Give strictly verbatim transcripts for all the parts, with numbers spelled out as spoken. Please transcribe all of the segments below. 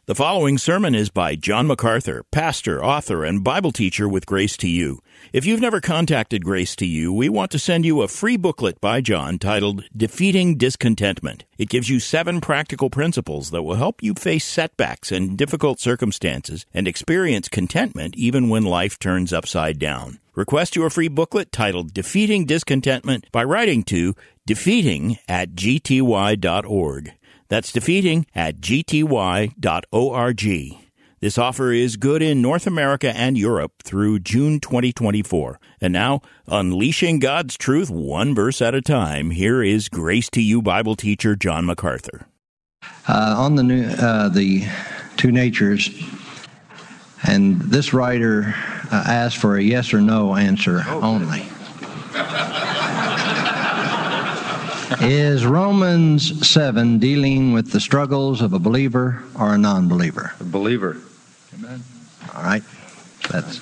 The following sermon is by John MacArthur, pastor, author, and Bible teacher with Grace to You. If you've never contacted Grace to You, we want to send you a free booklet by John titled Defeating Discontentment. It gives you seven practical principles that will help you face setbacks and difficult circumstances and experience contentment even when life turns upside down. Request your free booklet titled Defeating Discontentment by writing to defeating at g t y dot org. That's defeating at g t y dot org. This offer is good in North America and Europe through June twenty twenty-four. And now, unleashing God's truth one verse at a time, here is Grace to You Bible teacher John MacArthur. Uh, on the new, uh, the two natures, and this writer uh, asked for a yes or no answer oh, only. Is Romans seven dealing with the struggles of a believer or a non-believer? A believer. Amen. All right. That's...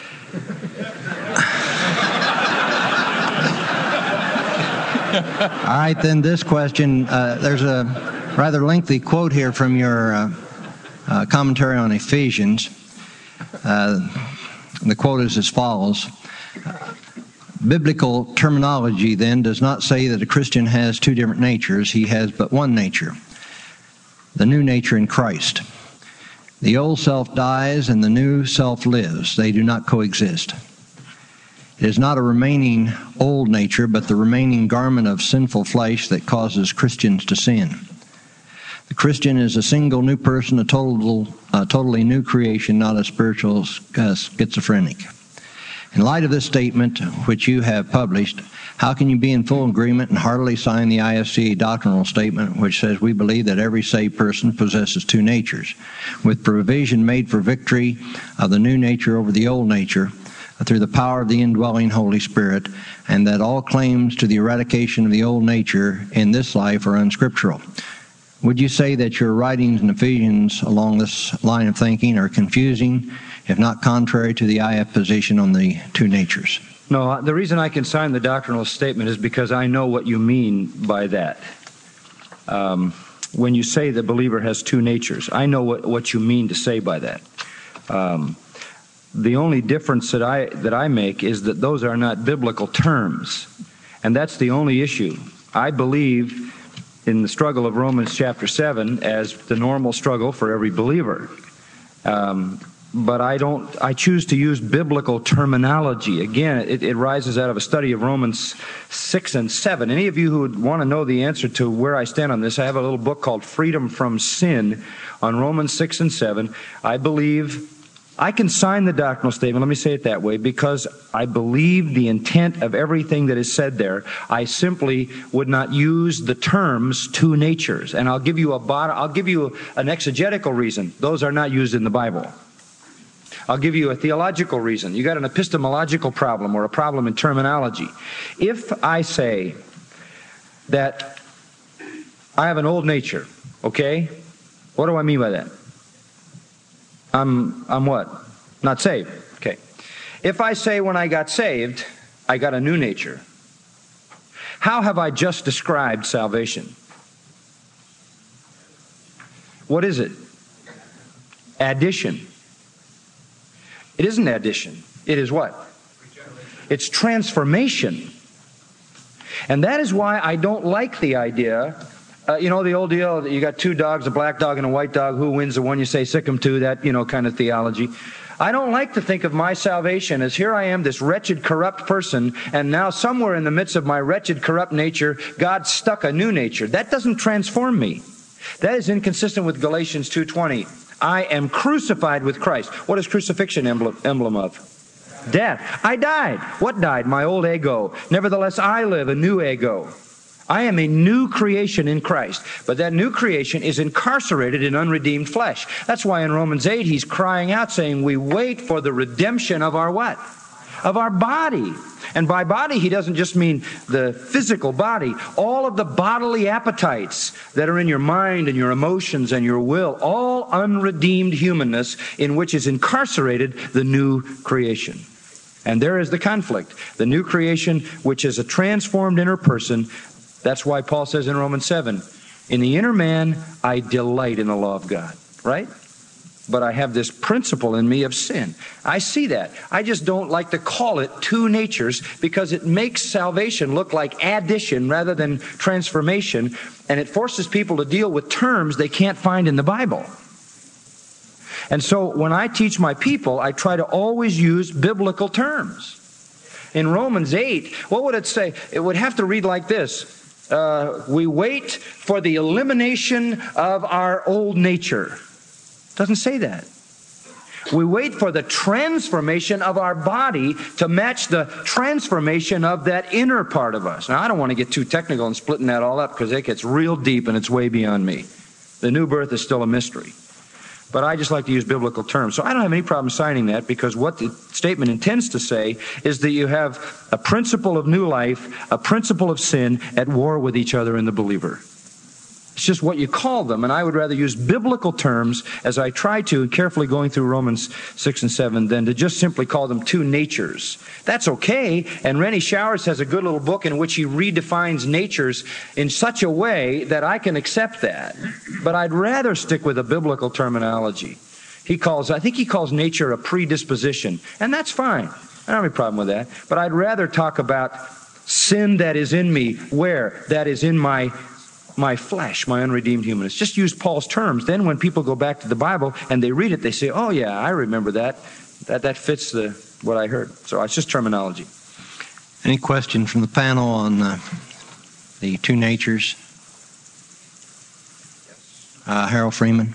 All right, then this question, uh, there's a rather lengthy quote here from your uh, uh, commentary on Ephesians. Uh, the quote is as follows. Biblical terminology, then, does not say that a Christian has two different natures. He has but one nature, the new nature in Christ. The old self dies and the new self lives. They do not coexist. It is not a remaining old nature, but the remaining garment of sinful flesh that causes Christians to sin. The Christian is a single new person, a total, a totally new creation, not a spiritual uh, schizophrenic. In light of this statement, which you have published, how can you be in full agreement and heartily sign the I F C A doctrinal statement, which says we believe that every saved person possesses two natures, with provision made for victory of the new nature over the old nature through the power of the indwelling Holy Spirit, and that all claims to the eradication of the old nature in this life are unscriptural? Would you say that your writings in Ephesians along this line of thinking are confusing, if not contrary to the I F position on the two natures? No, the reason I can sign the doctrinal statement is because I know what you mean by that. Um, when you say the believer has two natures, I know what, what you mean to say by that. Um, the only difference that I that I make is that those are not biblical terms, and that's the only issue. I believe in the struggle of Romans chapter seven as the normal struggle for every believer. Um, but I don't, I choose to use biblical terminology. Again, it, it rises out of a study of Romans six and seven. Any of you who would want to know the answer to where I stand on this, I have a little book called Freedom from Sin on Romans six and seven. I believe I can sign the doctrinal statement, let me say it that way, because I believe the intent of everything that is said there. I simply would not use the terms two natures. And I'll give you a bottom, I'll give you an exegetical reason. Those are not used in the Bible. I'll give you a theological reason. You got an epistemological problem or a problem in terminology. If I say that I have an old nature, okay? What do I mean by that? I'm, I'm what? Not saved. Okay. If I say when I got saved, I got a new nature, how have I just described salvation? What is it? Addition. It isn't addition. It is what? It's transformation. And that is why I don't like the idea. Uh, you know, the old deal that you got two dogs, a black dog and a white dog. Who wins the one you say sick 'em to? That, you know, kind of theology. I don't like to think of my salvation as here I am, this wretched, corrupt person, and now somewhere in the midst of my wretched, corrupt nature, God stuck a new nature. That doesn't transform me. That is inconsistent with Galatians two twenty. I am crucified with Christ. What is crucifixion emblem, emblem of? Death. I died. What died? My old ego. Nevertheless, I live a new ego. I am a new creation in Christ, but that new creation is incarcerated in unredeemed flesh. That's why in Romans eight he's crying out saying, we wait for the redemption of our what? Of our body. And by body he doesn't just mean the physical body. All of the bodily appetites that are in your mind and your emotions and your will, all unredeemed humanness in which is incarcerated the new creation. And there is the conflict. The new creation, which is a transformed inner person. That's why Paul says in Romans seven, in the inner man, I delight in the law of God. Right? but I have this principle in me of sin. I see that. I just don't like to call it two natures because it makes salvation look like addition rather than transformation, and it forces people to deal with terms they can't find in the Bible. And so when I teach my people, I try to always use biblical terms. In Romans eight, what would it say? It would have to read like this. Uh, we wait for the elimination of our old nature. It doesn't say that. We wait for the transformation of our body to match the transformation of that inner part of us. Now, I don't want to get too technical in splitting that all up because it gets real deep and it's way beyond me. The new birth is still a mystery. But I just like to use biblical terms. So I don't have any problem signing that because what the statement intends to say is that you have a principle of new life, a principle of sin at war with each other in the believer. It's just what you call them, and I would rather use biblical terms as I try to, carefully going through Romans six and seven, than to just simply call them two natures. That's okay, and Rennie Showers has a good little book in which he redefines natures in such a way that I can accept that. But I'd rather stick with a biblical terminology. He calls, I think he calls nature a predisposition, and that's fine. I don't have any problem with that. But I'd rather talk about sin that is in me, where? That is in my my flesh, my unredeemed humanness. Just use Paul's terms. Then when people go back to the Bible and they read it, they say, oh yeah, I remember that. That that fits the what I heard. So it's just terminology. Any question from the panel on uh, the two natures? Uh, Harold Freeman.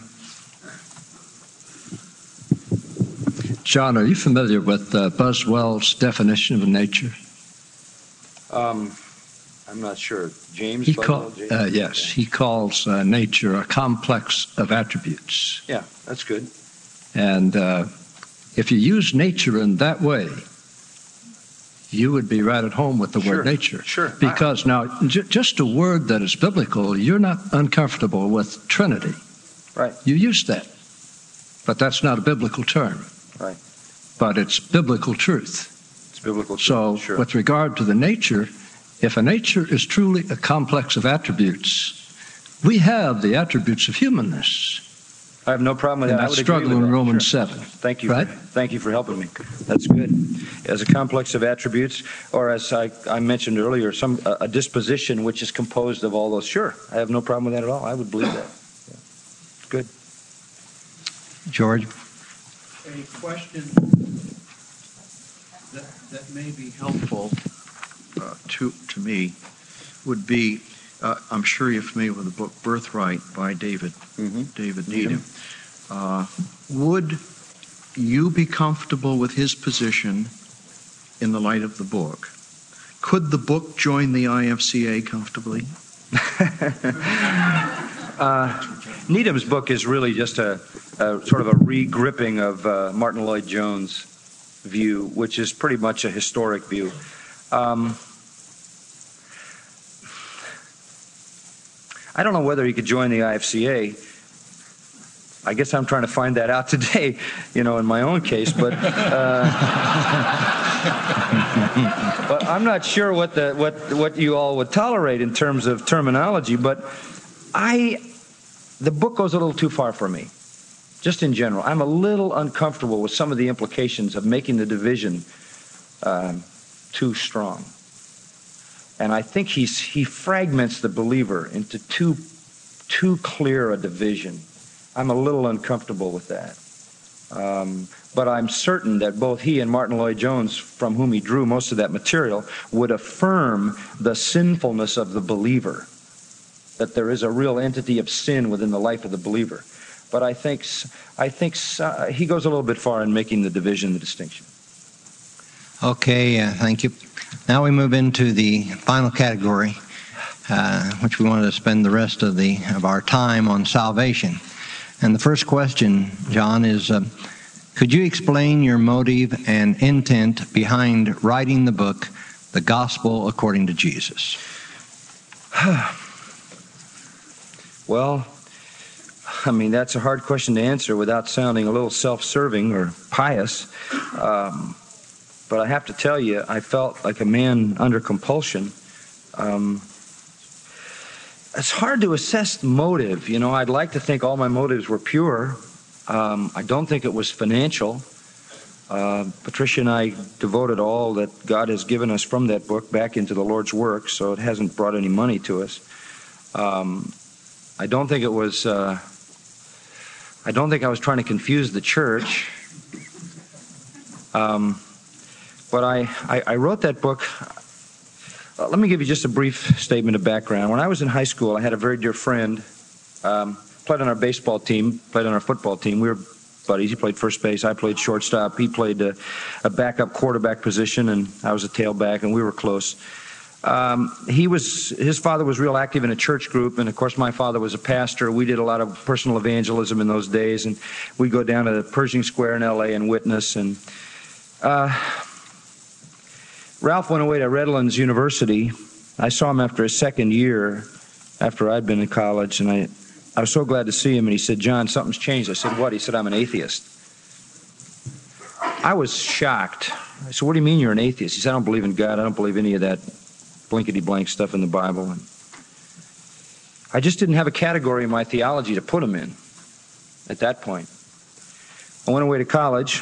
John, are you familiar with uh, Buzz Wells' definition of nature? Um, I'm not sure. James? He Buzz call, Wells, James? uh, yes, he calls uh, nature a complex of attributes. Yeah, that's good. And uh, if you use nature in that way, you would be right at home with the Sure, word nature. sure. Because now, j- just a word that is biblical, you're not uncomfortable with Trinity. Right. You use that. But that's not a biblical term. Right. But it's biblical truth. It's biblical truth. So, Sure. with regard to the nature, if a nature is truly a complex of attributes, we have the attributes of humanness. I have no problem with And that. I that's would agree struggle with in that. Romans Sure. seven. Thank you. Right? For, thank you for helping me. That's good. As a complex of attributes, or as I, I mentioned earlier, some a, a disposition which is composed of all those. Sure, I have no problem with that at all. I would believe that. Yeah. Good. George? A question that, that may be helpful uh, to to me would be, uh, I'm sure you're familiar with the book Birthright by David, Mm-hmm. David Needham. Uh, would you be comfortable with his position in the light of the book? Could the book join the I F C A comfortably? uh, Needham's book is really just a, a sort of a re-gripping of uh, Martin Lloyd-Jones' view, which is pretty much a historic view. Um, I don't know whether he could join the I F C A. I guess I'm trying to find that out today, you know, in my own case. But uh, but I'm not sure what the what what you all would tolerate in terms of terminology. But I, the book goes a little too far for me. Just in general, I'm a little uncomfortable with some of the implications of making the division um, too strong. And I think he's he fragments the believer into too too clear a division. I'm a little uncomfortable with that. Um, but I'm certain that both he and Martin Lloyd-Jones, from whom he drew most of that material, would affirm the sinfulness of the believer, that there is a real entity of sin within the life of the believer. But I think I think uh, he goes a little bit far in making the division, the distinction. Okay, uh, thank you. Now we move into the final category, uh, which we wanted to spend the rest of the of our time on salvation. And the first question, John, is uh, could you explain your motive and intent behind writing the book, The Gospel According to Jesus? Well, I mean, that's a hard question to answer without sounding a little self-serving or pious. Um, but I have to tell you, I felt like a man under compulsion. Um, it's hard to assess motive. You know, I'd like to think all my motives were pure. Um, I don't think it was financial. Uh, Patricia and I devoted all that God has given us from that book back into the Lord's work, so it hasn't brought any money to us. Um, I don't think it was, uh, I don't think I was trying to confuse the church. Um, but I, I, I wrote that book. Uh, let me give you just a brief statement of background. When I was in high school, I had a very dear friend, um, played on our baseball team, played on our football team. We were buddies. He played first base. I played shortstop. He played a, a backup quarterback position, and I was a tailback, and we were close. Um, he was, his father was real active in a church group, and of course my father was a pastor. We did a lot of personal evangelism in those days, and we'd go down to Pershing Square in L A and witness. And uh, Ralph went away to Redlands University. I saw him after his second year, after I'd been in college, and I, I was so glad to see him. And he said, "John, something's changed." I said, "What?" He said, "I'm an atheist." I was shocked. I said, "What do you mean you're an atheist?" He said, "I don't believe in God. I don't believe any of that blankety-blank stuff in the Bible." And I just didn't have a category in my theology to put him in at that point. I went away to college.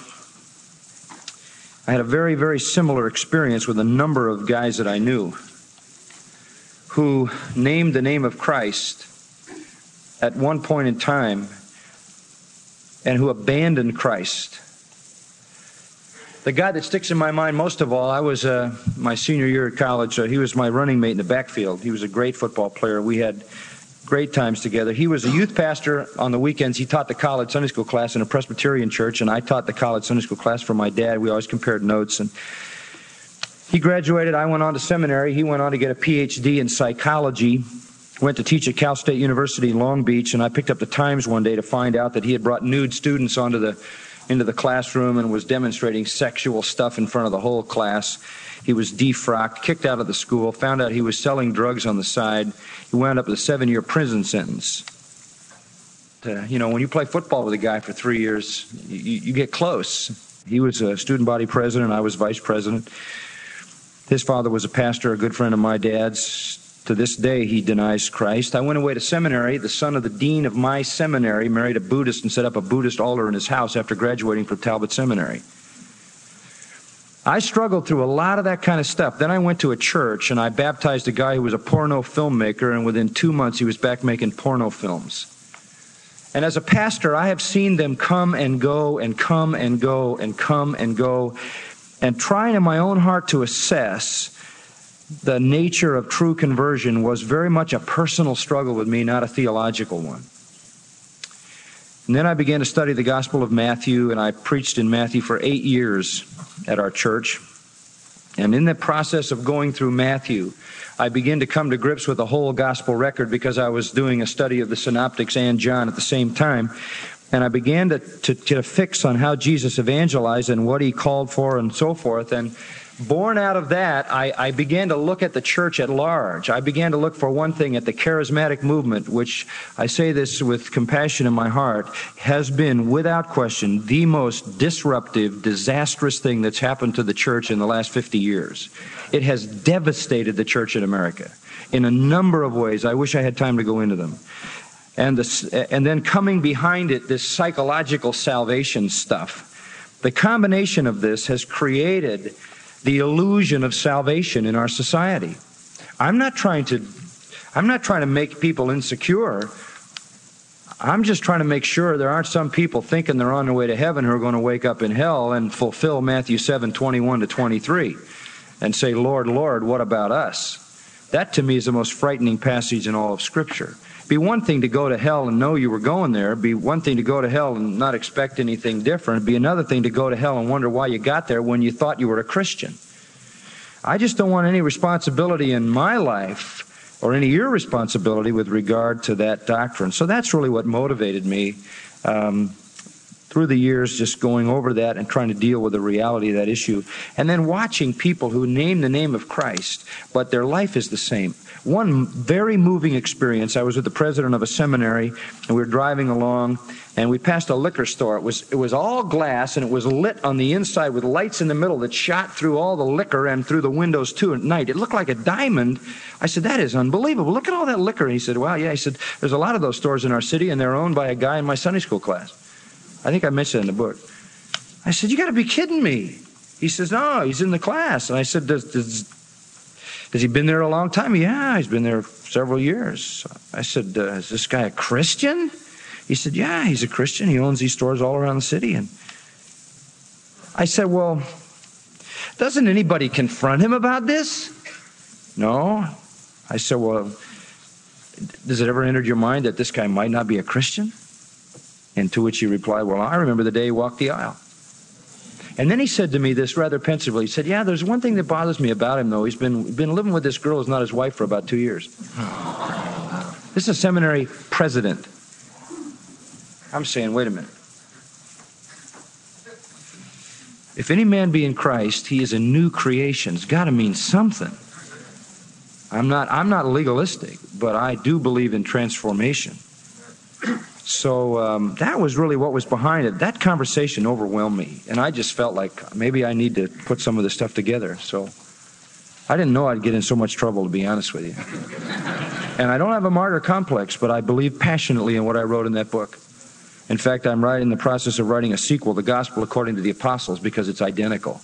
I had a very, very similar experience with a number of guys that I knew who named the name of Christ at one point in time and who abandoned Christ. The guy that sticks in my mind most of all, I was uh, my senior year at college. Uh, he was my running mate in the backfield. He was a great football player. We had great times together. He was a youth pastor on the weekends. He taught the college Sunday school class in a Presbyterian church, and I taught the college Sunday school class for my dad. We always compared notes. And he graduated. I went on to seminary. He went on to get a P H D in psychology. Went to teach at Cal State University in Long Beach, and I picked up the Times one day to find out that he had brought nude students onto the into the classroom and was demonstrating sexual stuff in front of the whole class. He was defrocked, kicked out of the school, found out he was selling drugs on the side. He wound up with a seven-year prison sentence. Uh, you know, when you play football with a guy for three years, you, you get close. He was a student body president. I was vice president. His father was a pastor, a good friend of my dad's. To this day, he denies Christ. I went away to seminary. The son of the dean of my seminary married a Buddhist and set up a Buddhist altar in his house after graduating from Talbot Seminary. I struggled through a lot of that kind of stuff. Then I went to a church, and I baptized a guy who was a porno filmmaker, and within two months, he was back making porno films. And as a pastor, I have seen them come and go and come and go and come and go, and trying in my own heart to assess the nature of true conversion was very much a personal struggle with me, not a theological one. And then I began to study the Gospel of Matthew, and I preached in Matthew for eight years at our church. And in the process of going through Matthew, I began to come to grips with the whole gospel record because I was doing a study of the synoptics and John at the same time. And I began to, to, to fix on how Jesus evangelized and what he called for and so forth. And born out of that, I, I began to look at the church at large. I began to look for one thing at the charismatic movement, which I say this with compassion in my heart, has been without question the most disruptive, disastrous thing that's happened to the church in the last fifty years. It has devastated the church in America in a number of ways. I wish I had time to go into them. And, this, and then coming behind it, this psychological salvation stuff. The combination of this has created the illusion of salvation in our society. I'm not trying to, I'm not trying to make people insecure. I'm just trying to make sure there aren't some people thinking they're on their way to heaven who are going to wake up in hell and fulfill Matthew seven, twenty-one to twenty-three and say, "Lord, Lord, what about us?" That to me is the most frightening passage in all of Scripture. It'd be one thing to go to hell and know you were going there. It'd be one thing to go to hell and not expect anything different. It'd be another thing to go to hell and wonder why you got there when you thought you were a Christian. I just don't want any responsibility in my life or any irresponsibility with regard to that doctrine. So that's really what motivated me um, through the years, just going over that and trying to deal with the reality of that issue. And then watching people who name the name of Christ, but their life is the same. One very moving experience, I was with the president of a seminary, and we were driving along, and we passed a liquor store. It was it was all glass, and it was lit on the inside with lights in the middle that shot through all the liquor and through the windows, too, at night. It looked like a diamond. I said, "That is unbelievable. Look at all that liquor." And he said, "Well, yeah." He said, "There's a lot of those stores in our city, and they're owned by a guy in my Sunday school class." I think I mentioned it in the book. I said, you got to be kidding me. He says, no, he's in the class. And I said, does, does, has he been there a long time? Yeah, he's been there several years. I said, uh, is this guy a Christian? He said, yeah, he's a Christian. He owns these stores all around the city. And I said, well, doesn't anybody confront him about this? No. I said, well, does it ever enter your mind that this guy might not be a Christian? And to which he replied, well, I remember the day he walked the aisle. And then he said to me this rather pensively. He said, yeah, there's one thing that bothers me about him, though. He's been, been living with this girl who's not his wife for about two years. This is a seminary president. I'm saying, wait a minute. If any man be in Christ, he is a new creation. It's got to mean something. I'm not, I'm not legalistic, but I do believe in transformation. So um, that was really what was behind it. That conversation overwhelmed me, and I just felt like maybe I need to put some of this stuff together. So I didn't know I'd get in so much trouble, to be honest with you. And I don't have a martyr complex, but I believe passionately in what I wrote in that book. In fact, I'm right in the process of writing a sequel, The Gospel According to the Apostles, because it's identical.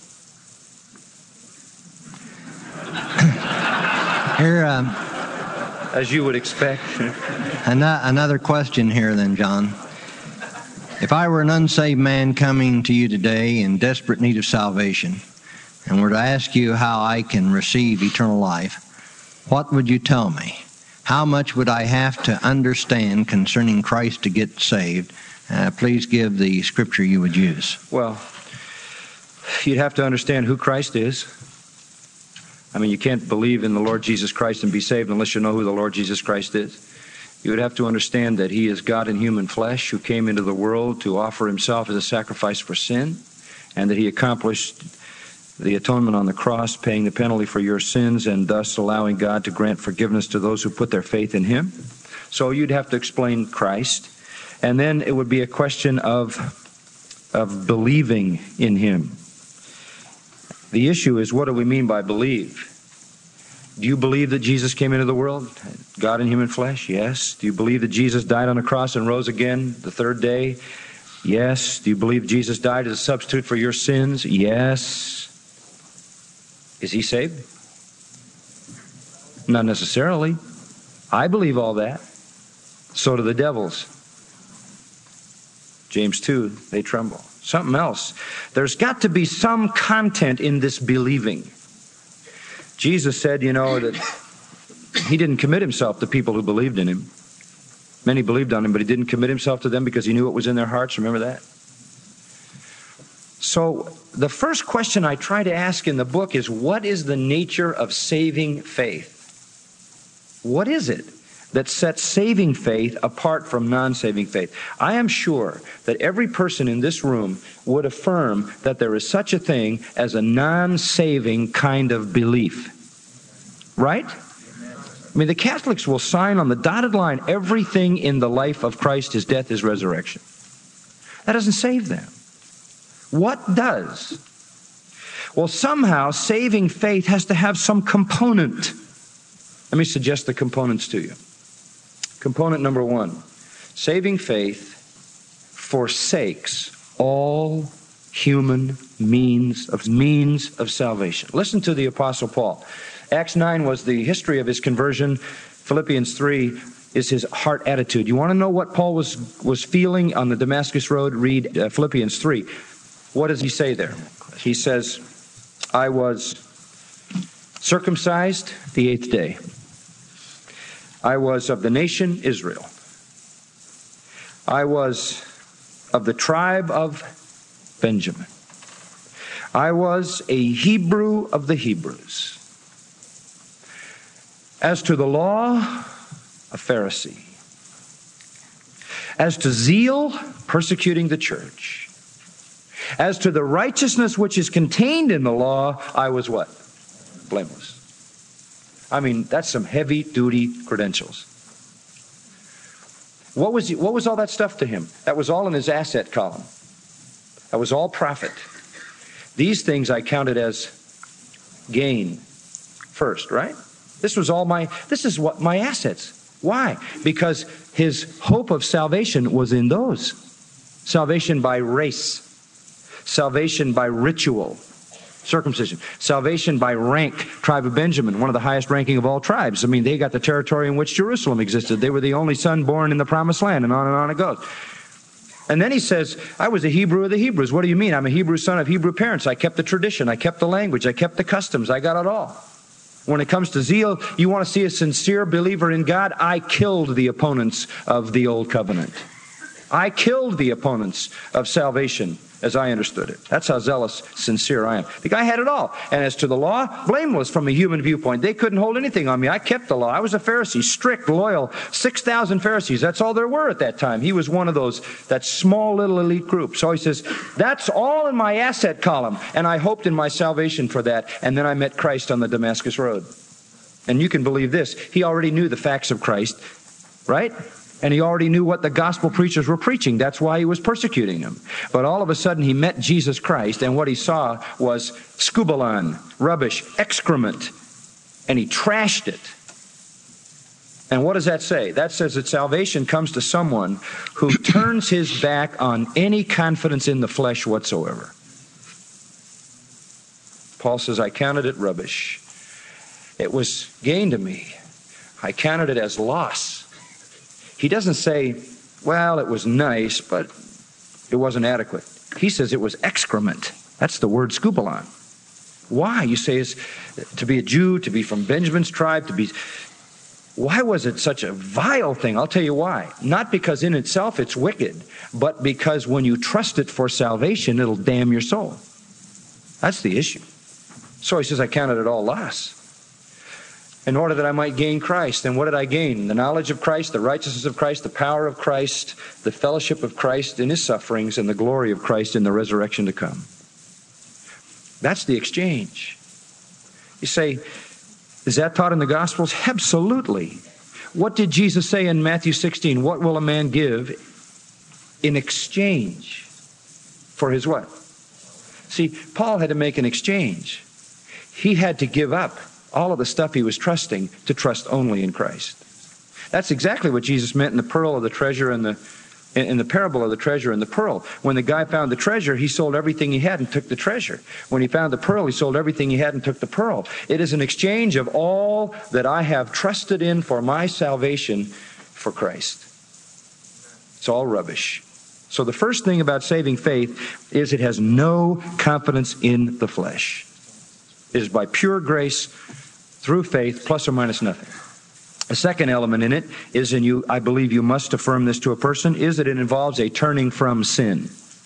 Here, um, as you would expect. Another question here then, John. If I were an unsaved man coming to you today in desperate need of salvation and were to ask you how I can receive eternal life, what would you tell me? How much would I have to understand concerning Christ to get saved? Uh, please give the scripture you would use. Well, you'd have to understand who Christ is. I mean, you can't believe in the Lord Jesus Christ and be saved unless you know who the Lord Jesus Christ is. You would have to understand that he is God in human flesh who came into the world to offer himself as a sacrifice for sin, and that he accomplished the atonement on the cross, paying the penalty for your sins and thus allowing God to grant forgiveness to those who put their faith in him. So you'd have to explain Christ. And then it would be a question of, of believing in him. The issue is, what do we mean by believe? Do you believe that Jesus came into the world, God in human flesh? Yes. Do you believe that Jesus died on the cross and rose again the third day? Yes. Do you believe Jesus died as a substitute for your sins? Yes. Is he saved? Not necessarily. I believe all that. So do the devils. James two, they tremble. Something else. There's got to be some content in this believing. Jesus said, you know, that he didn't commit himself to people who believed in him. Many believed on him, but he didn't commit himself to them because he knew what was in their hearts. Remember that? So the first question I try to ask in the book is, what is the nature of saving faith? What is it that sets saving faith apart from non-saving faith? I am sure that every person in this room would affirm that there is such a thing as a non-saving kind of belief. Right? I mean, the Catholics will sign on the dotted line everything in the life of Christ, his death, his resurrection. That doesn't save them. What does? Well, somehow saving faith has to have some component. Let me suggest the components to you. Component number one, saving faith forsakes all human means of means of salvation. Listen to the Apostle Paul. Acts nine was the history of his conversion. Philippians three is his heart attitude. You want to know what Paul was, was feeling on the Damascus Road? Read uh, Philippians three. What does he say there? He says, I was circumcised the eighth day. I was of the nation Israel. I was of the tribe of Benjamin. I was a Hebrew of the Hebrews. As to the law, a Pharisee. As to zeal, persecuting the church. As to the righteousness which is contained in the law, I was what? Blameless. I mean, that's some heavy-duty credentials. What was, he, what was all that stuff to him? That was all in his asset column. That was all profit. These things I counted as gain first, right? This was all my, this is what my assets. Why? Because his hope of salvation was in those. Salvation by race. Salvation by ritual. Circumcision. Salvation by rank. Tribe of Benjamin, one of the highest ranking of all tribes. I mean, they got the territory in which Jerusalem existed. They were the only son born in the promised land, and on and on it goes. And then he says, I was a Hebrew of the Hebrews. What do you mean? I'm a Hebrew son of Hebrew parents. I kept the tradition. I kept the language. I kept the customs. I got it all. When it comes to zeal, you want to see a sincere believer in God? I killed the opponents of the old covenant. I killed the opponents of salvation as I understood it. That's how zealous, sincere I am. The guy had it all. And as to the law, blameless from a human viewpoint. They couldn't hold anything on me. I kept the law. I was a Pharisee, strict, loyal. six thousand Pharisees. That's all there were at that time. He was one of those, that small little elite group. So he says, that's all in my asset column. And I hoped in my salvation for that. And then I met Christ on the Damascus Road. And you can believe this. He already knew the facts of Christ, right? And he already knew what the gospel preachers were preaching. That's why he was persecuting them. But all of a sudden he met Jesus Christ, and what he saw was scubalon, rubbish, excrement. And he trashed it. And what does that say? That says that salvation comes to someone who turns his back on any confidence in the flesh whatsoever. Paul says, I counted it rubbish. It was gain to me. I counted it as loss. He doesn't say, well, it was nice, but it wasn't adequate. He says it was excrement. That's the word scubalon. Why? You say is to be a Jew, to be from Benjamin's tribe, to be... Why was it such a vile thing? I'll tell you why. Not because in itself it's wicked, but because when you trust it for salvation, it'll damn your soul. That's the issue. So he says, I counted it all loss, in order that I might gain Christ. And what did I gain? The knowledge of Christ, the righteousness of Christ, the power of Christ, the fellowship of Christ in his sufferings, and the glory of Christ in the resurrection to come. That's the exchange. You say, is that taught in the Gospels? Absolutely. What did Jesus say in Matthew sixteen? What will a man give in exchange for his what? See, Paul had to make an exchange. He had to give up all of the stuff he was trusting to trust only in Christ. That's exactly what Jesus meant in the pearl of the treasure and the in the parable of the treasure and the pearl. When the guy found the treasure, he sold everything he had and took the treasure. When he found the pearl, he sold everything he had and took the pearl. It is an exchange of all that I have trusted in for my salvation for Christ. It's all rubbish. So the first thing about saving faith is it has no confidence in the flesh. It is by pure grace through faith, plus or minus nothing. A second element in it is, and you, I believe you must affirm this to a person, is that it involves a turning from sin.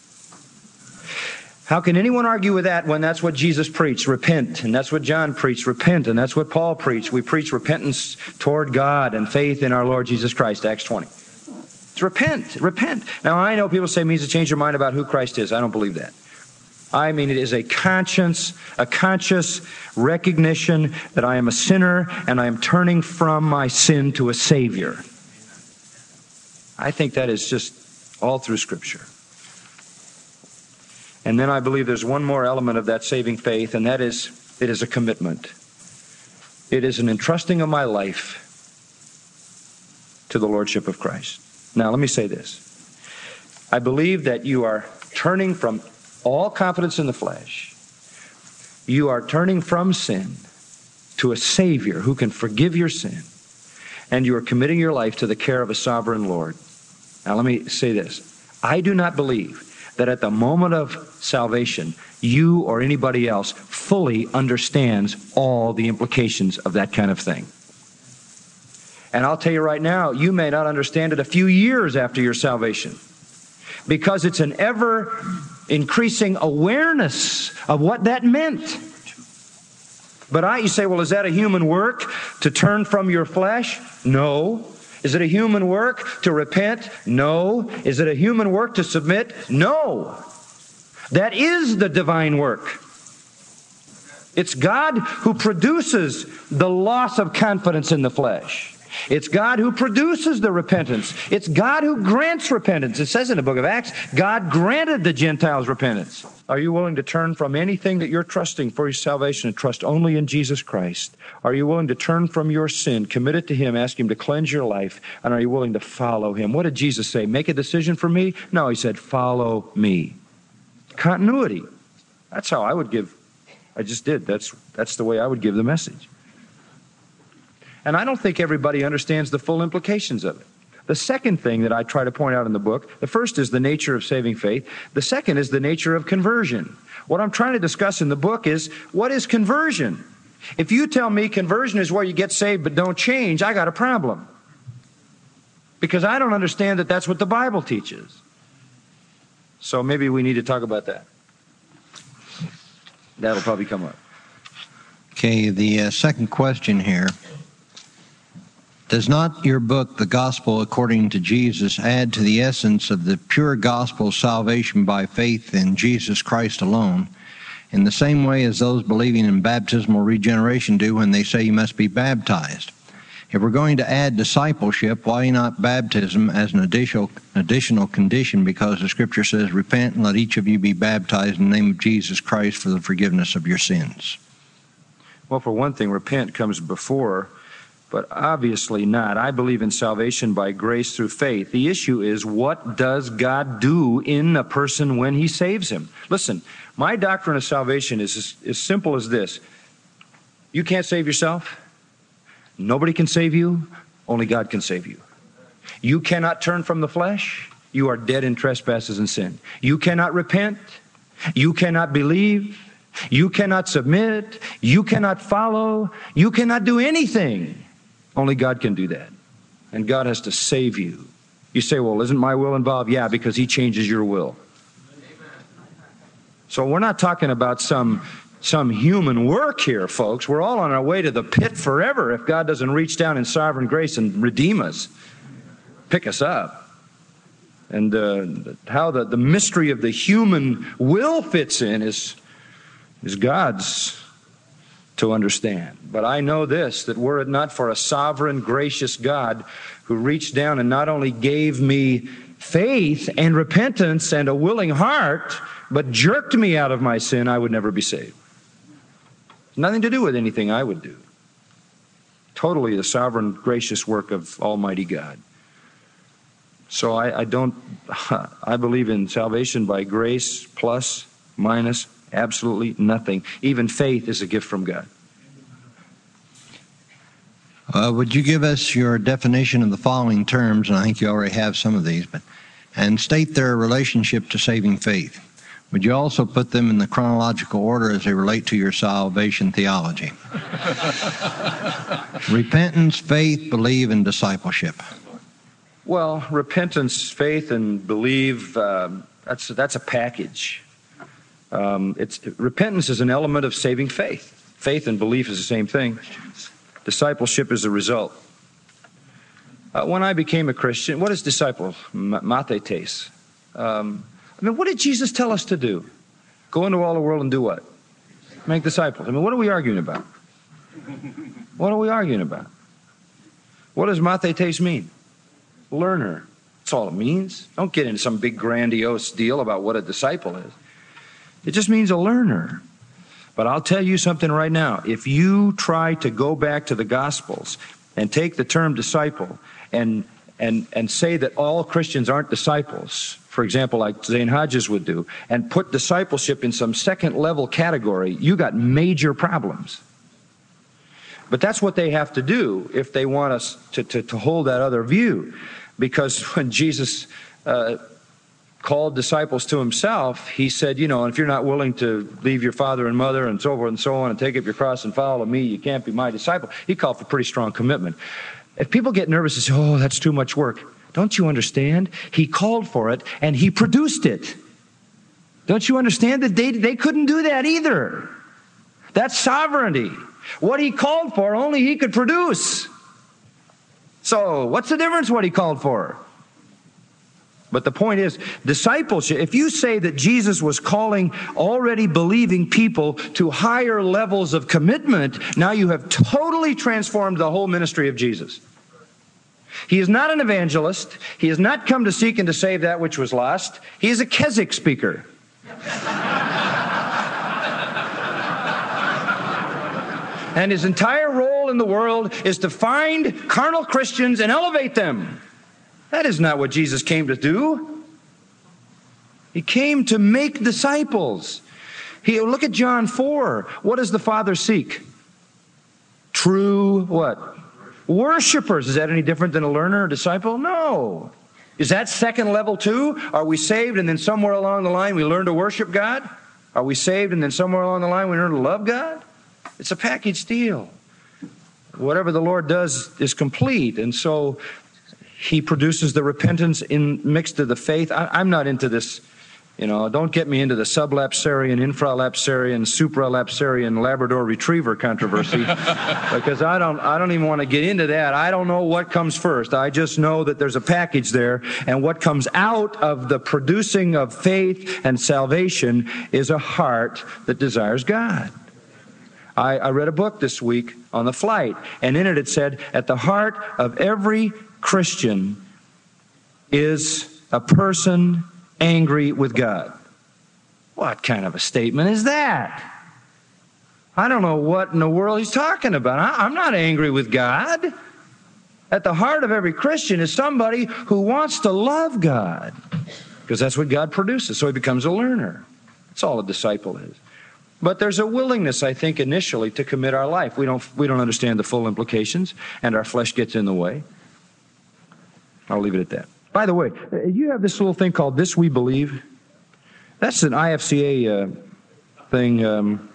How can anyone argue with that when that's what Jesus preached? Repent. And that's what John preached. Repent. And that's what Paul preached. We preach repentance toward God and faith in our Lord Jesus Christ, Acts twenty. It's repent. Repent. Now, I know people say it means to change your mind about who Christ is. I don't believe that. I mean, it is a conscience, a conscious recognition that I am a sinner and I am turning from my sin to a Savior. I think that is just all through Scripture. And then I believe there's one more element of that saving faith, and that is, it is a commitment. It is an entrusting of my life to the Lordship of Christ. Now, let me say this. I believe that you are turning from all confidence in the flesh. You are turning from sin to a Savior who can forgive your sin. And you are committing your life to the care of a sovereign Lord. Now let me say this. I do not believe that at the moment of salvation, you or anybody else fully understands all the implications of that kind of thing. And I'll tell you right now, you may not understand it a few years after your salvation, because it's an ever increasing awareness of what that meant. But I, you say, well, is that a human work to turn from your flesh? No. Is it a human work to repent? No. Is it a human work to submit? No. That is the divine work. It's God who produces the loss of confidence in the flesh. It's God who produces the repentance. It's God who grants repentance. It says in the book of Acts, God granted the Gentiles repentance. Are you willing to turn from anything that you're trusting for your salvation and trust only in Jesus Christ? Are you willing to turn from your sin, commit it to Him, ask Him to cleanse your life, and are you willing to follow Him? What did Jesus say? Make a decision for me? No, He said, follow me. Continuity. That's how I would give. I just did. That's, that's the way I would give the message. And I don't think everybody understands the full implications of it. The second thing that I try to point out in the book, the first is the nature of saving faith. The second is the nature of conversion. What I'm trying to discuss in the book is, what is conversion? If you tell me conversion is where you get saved but don't change, I got a problem. Because I don't understand that that's what the Bible teaches. So maybe we need to talk about that. That'll probably come up. Okay, the uh, second question here. Does not your book, The Gospel According to Jesus, add to the essence of the pure gospel of salvation by faith in Jesus Christ alone, in the same way as those believing in baptismal regeneration do when they say you must be baptized? If we're going to add discipleship, why not baptism as an additional, additional condition? Because the Scripture says, repent and let each of you be baptized in the name of Jesus Christ for the forgiveness of your sins. Well, for one thing, repent comes before, but obviously not. I believe in salvation by grace through faith. The issue is, what does God do in a person when He saves him? Listen, my doctrine of salvation is as, as simple as this. You can't save yourself. Nobody can save you. Only God can save you. You cannot turn from the flesh. You are dead in trespasses and sin. You cannot repent. You cannot believe. You cannot submit. You cannot follow. You cannot do anything. Only God can do that. And God has to save you. You say, well, isn't my will involved? Yeah, because He changes your will. So we're not talking about some, some human work here, folks. We're all on our way to the pit forever if God doesn't reach down in sovereign grace and redeem us, pick us up. And uh, how the, the mystery of the human will fits in is, is God's to understand. But I know this, that were it not for a sovereign, gracious God who reached down and not only gave me faith and repentance and a willing heart, but jerked me out of my sin, I would never be saved. Nothing to do with anything I would do. Totally the sovereign, gracious work of Almighty God. So I, I don't, I believe in salvation by grace, plus, minus, absolutely nothing. Even faith is a gift from God. Uh, would you give us your definition of the following terms, and I think you already have some of these, but and state their relationship to saving faith? Would you also put them in the chronological order as they relate to your salvation theology? Repentance, faith, believe, and discipleship. Well, repentance, faith, and believe, um, that's, that's a package. Um, it's repentance is an element of saving faith. Faith and belief is the same thing. Discipleship is a result. Uh, when I became a Christian, what is disciple? Mathetes. Um, I mean, what did Jesus tell us to do? Go into all the world and do what? Make disciples. I mean, what are we arguing about? What are we arguing about? What does mathetes mean? Learner. That's all it means. Don't get into some big grandiose deal about what a disciple is. It just means a learner. But I'll tell you something right now. If you try to go back to the Gospels and take the term disciple and and and say that all Christians aren't disciples, for example, like Zane Hodges would do, and put discipleship in some second-level category, you got major problems. But that's what they have to do if they want us to, to, to hold that other view. Because when Jesus uh, called disciples to Himself, He said, you know, if you're not willing to leave your father and mother and so forth and so on and take up your cross and follow me, you can't be my disciple. He called for pretty strong commitment. If people get nervous and say, oh, that's too much work, don't you understand? He called for it and He produced it. Don't you understand that they, they couldn't do that either? That's sovereignty. What He called for, only He could produce. So what's the difference what He called for? But the point is, discipleship, if you say that Jesus was calling already believing people to higher levels of commitment, now you have totally transformed the whole ministry of Jesus. He is not an evangelist. He has not come to seek and to save that which was lost. He is a Keswick speaker. And his entire role in the world is to find carnal Christians and elevate them. That is not what Jesus came to do. He came to make disciples. He, look at John four. What does the Father seek? True what? Worshipers. Is that any different than a learner or disciple? No. Is that second level too? Are we saved and then somewhere along the line we learn to worship God? Are we saved and then somewhere along the line we learn to love God? It's a package deal. Whatever the Lord does is complete. And so He produces the repentance in mixed to the faith. I, I'm not into this, you know, don't get me into the sublapsarian, infralapsarian, supralapsarian Labrador Retriever controversy because I don't I don't even want to get into that. I don't know what comes first. I just know that there's a package there, and what comes out of the producing of faith and salvation is a heart that desires God. I, I read a book this week on the flight, and in it it said, at the heart of every Christian is a person angry with God. What kind of a statement is that? I don't know what in the world he's talking about. I, I'm not angry with God. At the heart of every Christian is somebody who wants to love God, because that's what God produces. So he becomes a learner. That's all a disciple is. But there's a willingness, I think, initially to commit our life. We don't we don't understand the full implications, and our flesh gets in the way. I'll leave it at that. By the way, you have this little thing called This We Believe. That's an I F C A uh, thing um,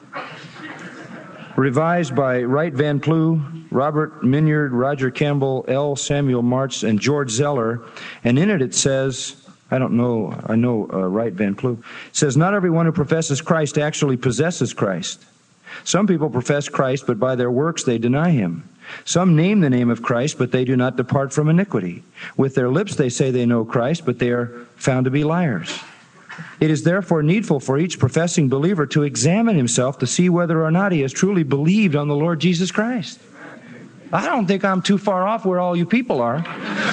revised by Wright Van Plu, Robert Minyard, Roger Campbell, L. Samuel March, and George Zeller. And in it it says, I don't know, I know uh, Wright Van Plu, it says, not everyone who professes Christ actually possesses Christ. Some people profess Christ, but by their works they deny Him. Some name the name of Christ, but they do not depart from iniquity. With their lips they say they know Christ, but they are found to be liars. It is therefore needful for each professing believer to examine himself to see whether or not he has truly believed on the Lord Jesus Christ. I don't think I'm too far off where all you people are.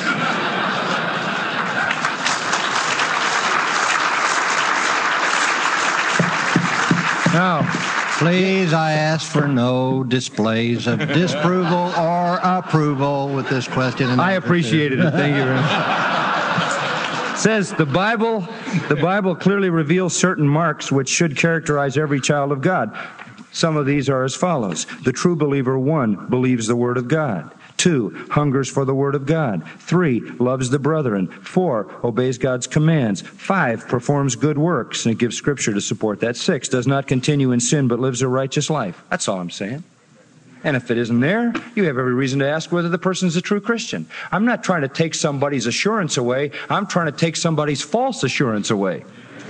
Now, please, I ask for no displays of disapproval or approval with this question. I appreciated it. Thank you very much. It says the Bible, the Bible clearly reveals certain marks which should characterize every child of God. Some of these are as follows. The true believer, one, believes the Word of God. Two, hungers for the Word of God. Three, loves the brethren. Four, obeys God's commands. Five, performs good works, and it gives Scripture to support that. Six, does not continue in sin, but lives a righteous life. That's all I'm saying. And if it isn't there, you have every reason to ask whether the person's a true Christian. I'm not trying to take somebody's assurance away. I'm trying to take somebody's false assurance away.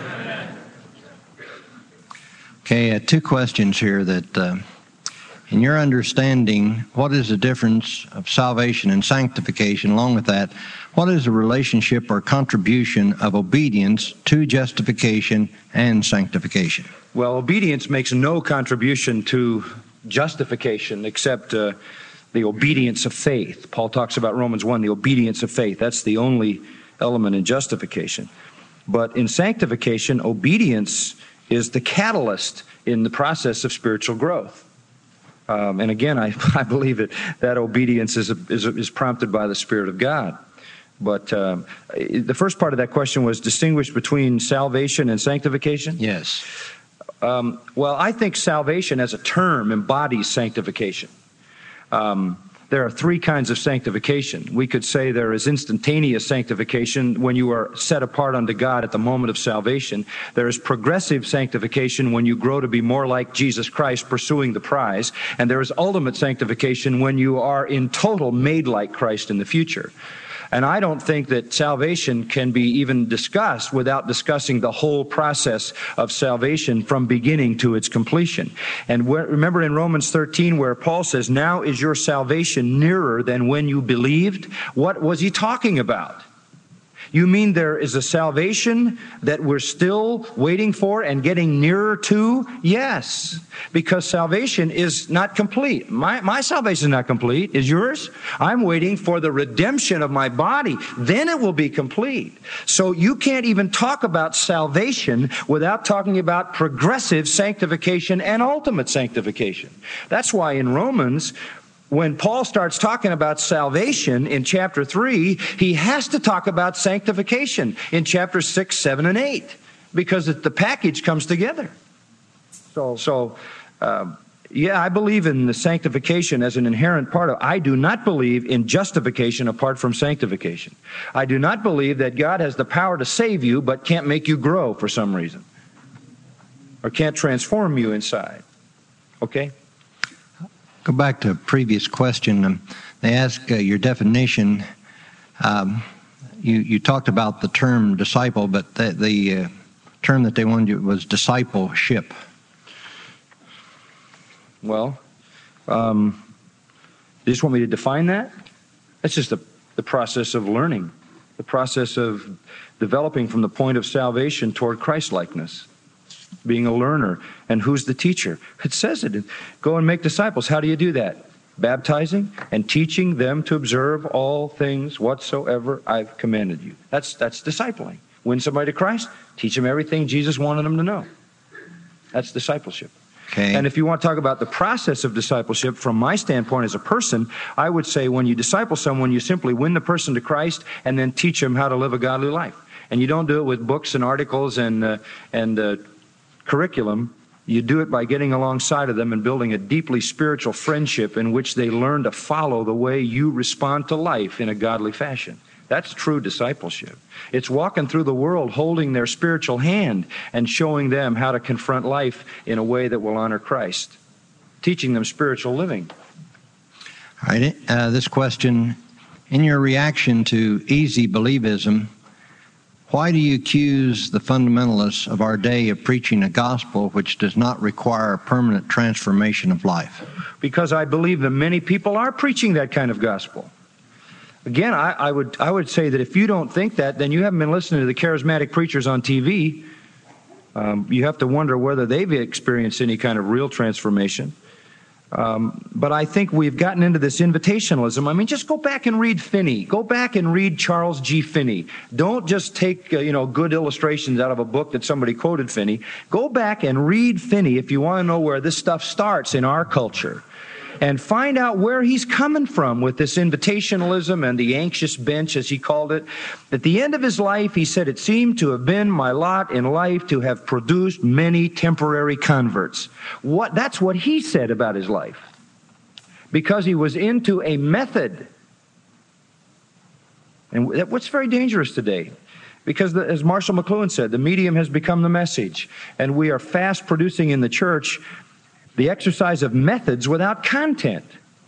Okay, uh, two questions here that... Uh, In your understanding, what is the difference of salvation and sanctification? Along with that, what is the relationship or contribution of obedience to justification and sanctification? Well, obedience makes no contribution to justification except uh, the obedience of faith. Paul talks about Romans one, the obedience of faith. That's the only element in justification. But in sanctification, obedience is the catalyst in the process of spiritual growth. Um, and again, I, I believe that that obedience is, is is prompted by the Spirit of God. But um, the first part of that question was distinguish between salvation and sanctification? Yes. Um, well, I think salvation as a term embodies sanctification. Um, there are three kinds of sanctification. We could say there is instantaneous sanctification when you are set apart unto God at the moment of salvation. There is progressive sanctification when you grow to be more like Jesus Christ, pursuing the prize. And there is ultimate sanctification when you are in total made like Christ in the future. And I don't think that salvation can be even discussed without discussing the whole process of salvation from beginning to its completion. And remember in Romans thirteen where Paul says, now is your salvation nearer than when you believed? What was he talking about? You mean there is a salvation that we're still waiting for and getting nearer to? Yes, because salvation is not complete. My, my salvation is not complete. Is yours? I'm waiting for the redemption of my body. Then it will be complete. So you can't even talk about salvation without talking about progressive sanctification and ultimate sanctification. That's why in Romans, when Paul starts talking about salvation in chapter three, he has to talk about sanctification in chapter six, seven, and eight, because the package comes together. So, so uh, yeah, I believe in the sanctification as an inherent part of it. I do not believe in justification apart from sanctification. I do not believe that God has the power to save you but can't make you grow for some reason, or can't transform you inside. Okay? Go back to a previous question. Um, they ask uh, your definition. Um, you, you talked about the term disciple, but the, the uh, term that they wanted you was discipleship. Well, um, you just want me to define that? That's just the, the process of learning, the process of developing from the point of salvation toward Christ-likeness. Being a learner. And who's the teacher? It says it. Go and make disciples. How do you do that? Baptizing and teaching them to observe all things whatsoever I've commanded you. That's that's discipling. Win somebody to Christ, teach them everything Jesus wanted them to know. That's discipleship. Okay. And if you want to talk about the process of discipleship, from my standpoint as a person, I would say when you disciple someone, you simply win the person to Christ and then teach them how to live a godly life. And you don't do it with books and articles and uh, and uh, curriculum. You do it by getting alongside of them and building a deeply spiritual friendship in which they learn to follow the way you respond to life in a godly fashion. That's true discipleship. It's walking through the world holding their spiritual hand and showing them how to confront life in a way that will honor Christ. Teaching them spiritual living. All right. Uh, this question, in your reaction to easy believism, why do you accuse the fundamentalists of our day of preaching a gospel which does not require a permanent transformation of life? Because I believe that many people are preaching that kind of gospel. Again, I, I would I would say that if you don't think that, then you haven't been listening to the charismatic preachers on T V. Um, you have to wonder whether they've experienced any kind of real transformation. Um, but I think we've gotten into this invitationalism. I mean, just go back and read Finney. Go back and read Charles G. Finney. Don't just take, uh, you know, good illustrations out of a book that somebody quoted Finney. Go back and read Finney if you want to know where this stuff starts in our culture. And find out where he's coming from with this invitationalism and the anxious bench, as he called it. At the end of his life, he said, it seemed to have been my lot in life to have produced many temporary converts. What? That's what he said about his life. Because he was into a method. And what's very dangerous today? Because, the, as Marshall McLuhan said, the medium has become the message. And we are fast producing in the church the exercise of methods without content.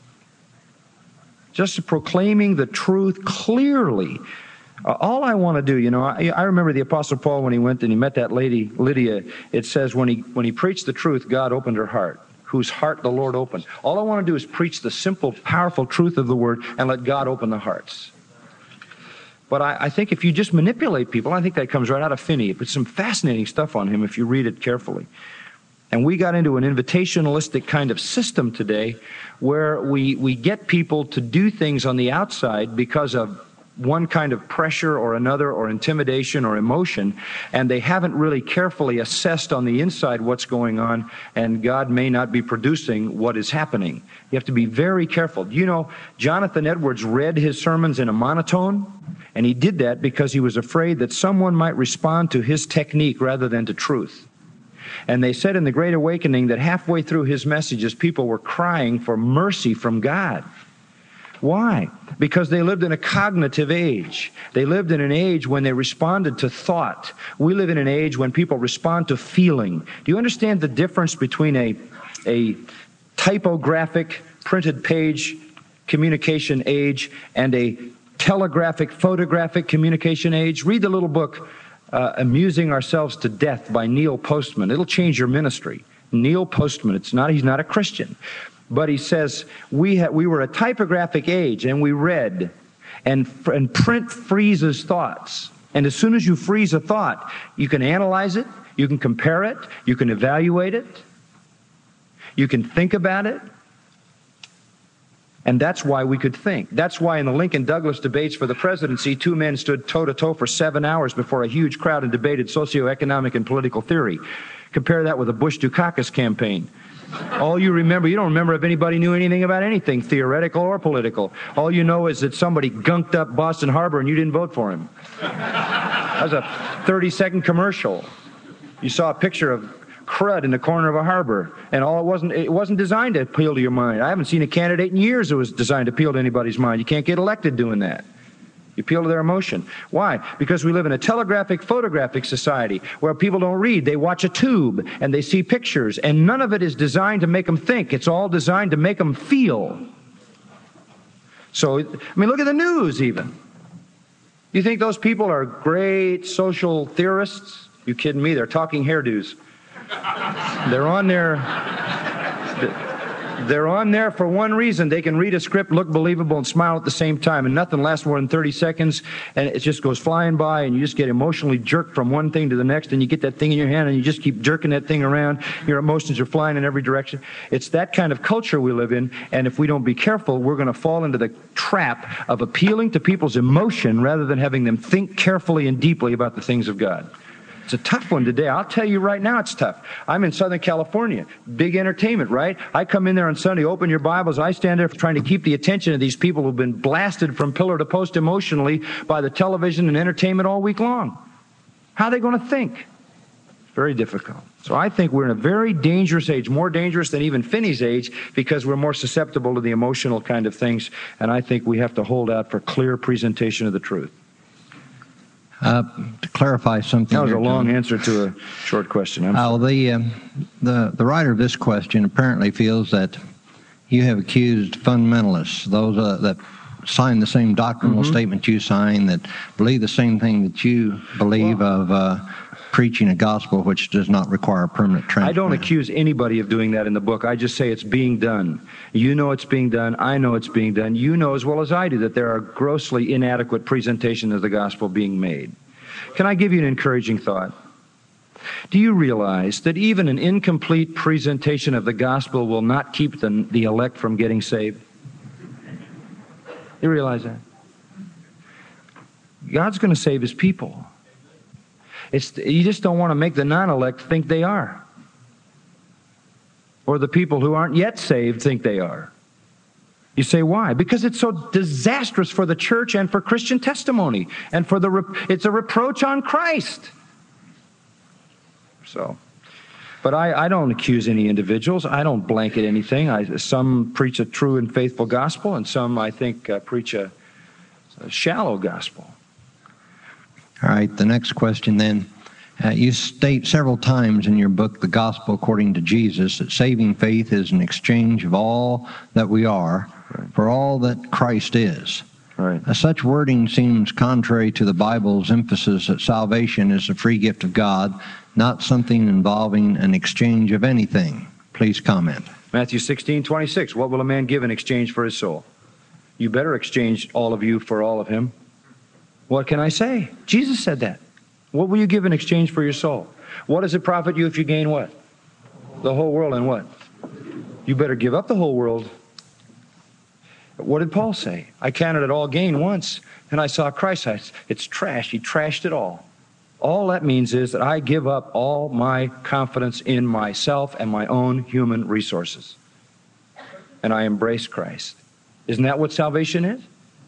Just proclaiming the truth clearly. Uh, all I want to do, you know, I, I remember the Apostle Paul when he went and he met that lady, Lydia. It says when he when he preached the truth, God opened her heart, whose heart the Lord opened. All I want to do is preach the simple, powerful truth of the Word and let God open the hearts. But I, I think if you just manipulate people, I think that comes right out of Finney. But some fascinating stuff on him if you read it carefully. And we got into an invitationalistic kind of system today where we, we get people to do things on the outside because of one kind of pressure or another or intimidation or emotion, and they haven't really carefully assessed on the inside what's going on, and God may not be producing what is happening. You have to be very careful. You know, Jonathan Edwards read his sermons in a monotone, and he did that because he was afraid that someone might respond to his technique rather than to truth. And they said in the Great Awakening that halfway through his messages, people were crying for mercy from God. Why? Because they lived in a cognitive age. They lived in an age when they responded to thought. We live in an age when people respond to feeling. Do you understand the difference between a, a typographic, printed page communication age and a telegraphic, photographic communication age? Read the little book, Uh, Amusing Ourselves to Death by Neil Postman. It'll change your ministry. Neil Postman, it's not, he's not a Christian. But he says, we ha- we were a typographic age and we read. And, and print freezes thoughts. And as soon as you freeze a thought, you can analyze it, you can compare it, you can evaluate it, you can think about it. And that's why we could think. That's why in the Lincoln-Douglas debates for the presidency, two men stood toe-to-toe for seven hours before a huge crowd and debated socioeconomic and political theory. Compare that with a Bush-Dukakis campaign. All you remember, you don't remember if anybody knew anything about anything, theoretical or political. All you know is that somebody gunked up Boston Harbor and you didn't vote for him. That was a thirty-second commercial. You saw a picture of crud in the corner of a harbor, and all it wasn't it wasn't designed to appeal to your mind. I haven't seen a candidate in years that was designed to appeal to anybody's mind. You can't get elected doing that. You appeal to their emotion. Why? Because we live in a telegraphic, photographic society where people don't read. They watch a tube and they see pictures, and none of it is designed to make them think. It's all designed to make them feel. So, I mean, look at the news even. You think those people are great social theorists? You kidding me? They're talking hairdos. They're on there. They're on there for one reason. They can read a script, look believable, and smile at the same time, and nothing lasts more than thirty seconds, and it just goes flying by, and you just get emotionally jerked from one thing to the next, and you get that thing in your hand, and you just keep jerking that thing around. Your emotions are flying in every direction. It's that kind of culture we live in, and if we don't be careful, we're going to fall into the trap of appealing to people's emotion rather than having them think carefully and deeply about the things of God. It's a tough one today. I'll tell you right now it's tough. I'm in Southern California. Big entertainment, right? I come in there on Sunday, open your Bibles. I stand there trying to keep the attention of these people who've been blasted from pillar to post emotionally by the television and entertainment all week long. How are they going to think? Very difficult. So I think we're in a very dangerous age, more dangerous than even Finney's age, because we're more susceptible to the emotional kind of things, and I think we have to hold out for clear presentation of the truth. Uh, to clarify something, that was here, a long John. answer to a short question. I'm uh, the, uh, the the writer of this question apparently feels that you have accused fundamentalists, those uh, that sign the same doctrinal mm-hmm. statement you sign, that believe the same thing that you believe well, of uh, preaching a gospel which does not require permanent transformation. I don't accuse anybody of doing that in the book. I just say it's being done. You know it's being done. I know it's being done. You know as well as I do that there are grossly inadequate presentations of the gospel being made. Can I give you an encouraging thought? Do you realize that even an incomplete presentation of the gospel will not keep the, the elect from getting saved? You realize that? God's going to save His people. It's, you just don't want to make the non-elect think they are. Or the people who aren't yet saved think they are. You say, why? Because it's so disastrous for the church and for Christian testimony. And for the it's a reproach on Christ. So, but I, I don't accuse any individuals. I don't blanket anything. I, some preach a true and faithful gospel, and some, I think, uh, preach a, a shallow gospel. All right, the next question then. Uh, you state several times in your book, The Gospel According to Jesus, that saving faith is an exchange of all that we are right. for all that Christ is. Right. Uh, such wording seems contrary to the Bible's emphasis that salvation is a free gift of God, not something involving an exchange of anything. Please comment. Matthew sixteen twenty-six, what will a man give in exchange for his soul? You better exchange all of you for all of him. What can I say? Jesus said that. What will you give in exchange for your soul? What does it profit you if you gain what? The whole world, and what? You better give up the whole world. What did Paul say? I counted it all gain once, and I saw Christ. It's trash. He trashed it all. All that means is that I give up all my confidence in myself and my own human resources. And I embrace Christ. Isn't that what salvation is?